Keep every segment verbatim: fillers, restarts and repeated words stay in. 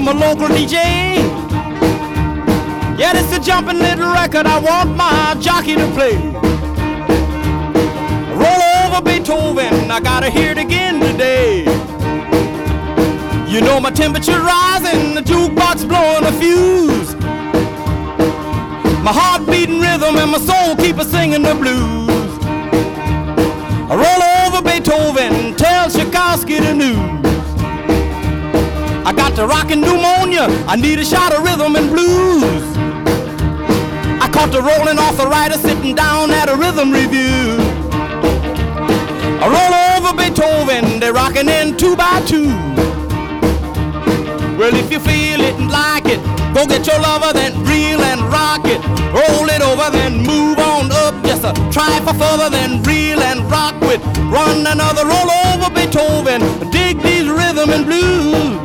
from a local D J. Yeah, this is a jumping little record I want my jockey to play. Roll over Beethoven, I gotta hear it again today. You know my temperature rising, the jukebox blowing a fuse. My heart beating rhythm and my soul keep a singing the blues. I roll over Beethoven, tell Tchaikovsky the news. I got the rockin' pneumonia, I need a shot of rhythm and blues. I caught the rolling arthritis sitting down at a rhythm review. I roll over Beethoven, they're rockin' in two by two. Well, if you feel it and like it, go get your lover, then reel and rock it. Roll it over, then move on up. Just a try for further, then reel and rock with. Run another roll over Beethoven. Dig these rhythm and blues.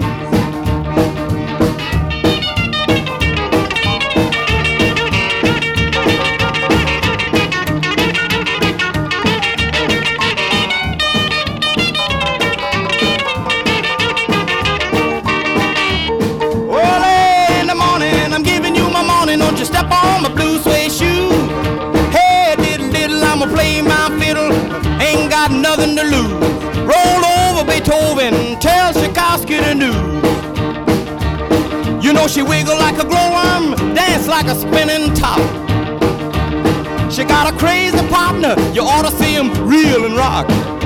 Don't you step on my blue suede shoe. Hey, diddle diddle, I'ma play my fiddle. Ain't got nothing to lose. Roll over Beethoven, tell Tchaikovsky the news. You know she wiggle like a glowworm, dance like a spinning top. She got a crazy partner, you ought to see him reel and rock.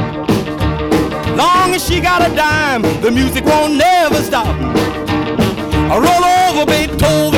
Long as she got a dime, the music won't never stop. I roll over Beethoven.